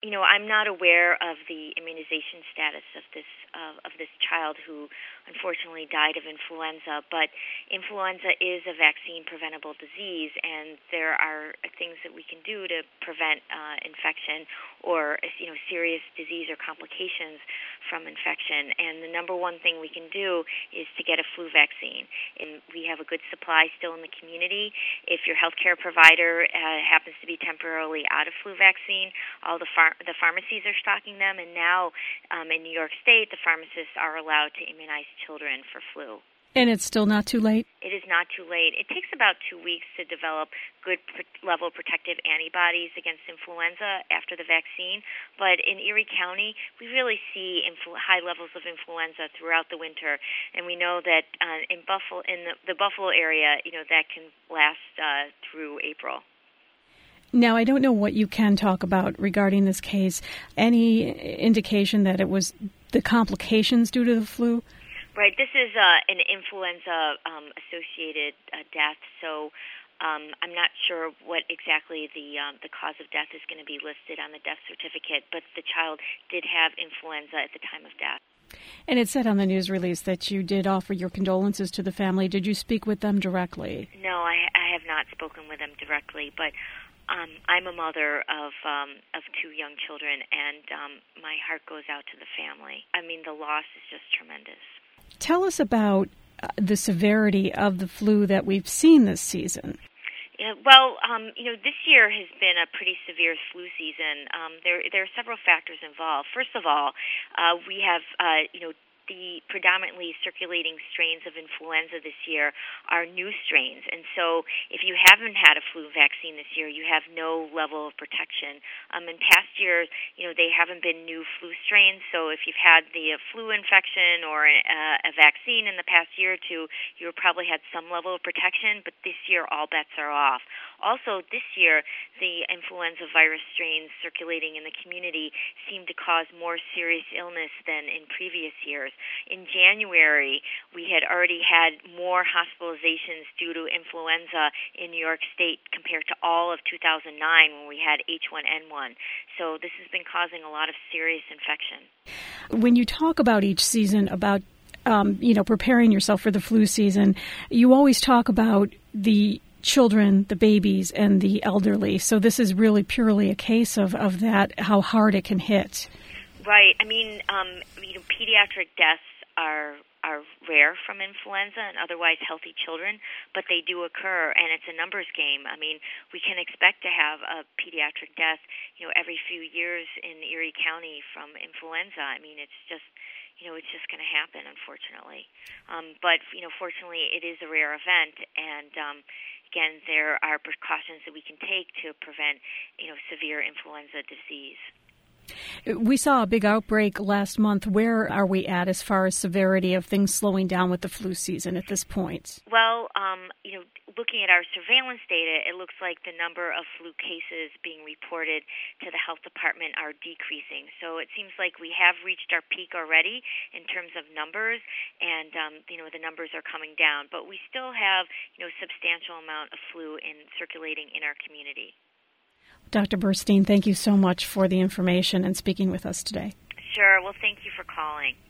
I'm not aware of the immunization status of this child who unfortunately died of influenza, but influenza is a vaccine-preventable disease, and there are things that we can do to prevent infection or serious disease or complications from infection. And the number one thing we can do is to get a flu vaccine. And we have a good supply still in the community. If your healthcare provider happens to be temporarily out of flu vaccine, all the pharmacies are stocking them, and now in New York State, the pharmacists are allowed to immunize children for flu. And it's still not too late? It is not too late. It takes about 2 weeks to develop good level protective antibodies against influenza after the vaccine. But in Erie County, we really see high levels of influenza throughout the winter. And we know that in the Buffalo area, that can last through April. Now, I don't know what you can talk about regarding this case. Any indication that it was the complications due to the flu? Right. This is an influenza-associated death, so I'm not sure what exactly the cause of death is going to be listed on the death certificate, but the child did have influenza at the time of death. And it said on the news release that you did offer your condolences to the family. Did you speak with them directly? No, I have not spoken with them directly, but I'm a mother of 2 young children, and my heart goes out to the family. I mean, the loss is just tremendous. Tell us about the severity of the flu that we've seen this season. Yeah, well, this year has been a pretty severe flu season. There are several factors involved. First of all, we have, the predominantly circulating strains of influenza this year are new strains. And so if you haven't had a flu vaccine this year, you have no level of protection. In past years, they haven't been new flu strains. So if you've had the flu infection or a vaccine in the past year or two, you probably had some level of protection. But this year, all bets are off. Also, this year, the influenza virus strains circulating in the community seem to cause more serious illness than in previous years. In January, we had already had more hospitalizations due to influenza in New York State compared to all of 2009 when we had H1N1. So this has been causing a lot of serious infection. When you talk about each season, about preparing yourself for the flu season, you always talk about the children, the babies, and the elderly. So this is really purely a case of that, how hard it can hit. Right. I mean, pediatric deaths are rare from influenza and otherwise healthy children, but they do occur, and it's a numbers game. I mean, we can expect to have a pediatric death, every few years in Erie County from influenza. I mean, it's just going to happen, unfortunately. But fortunately, it is a rare event, and again, there are precautions that we can take to prevent, severe influenza disease. We saw a big outbreak last month. Where are we at as far as severity of things slowing down with the flu season at this point? Well, looking at our surveillance data, it looks like the number of flu cases being reported to the health department are decreasing. So it seems like we have reached our peak already in terms of numbers, and the numbers are coming down. But we still have substantial amount of flu circulating in our community. Dr. Burstein, thank you so much for the information and speaking with us today. Sure. Well, thank you for calling.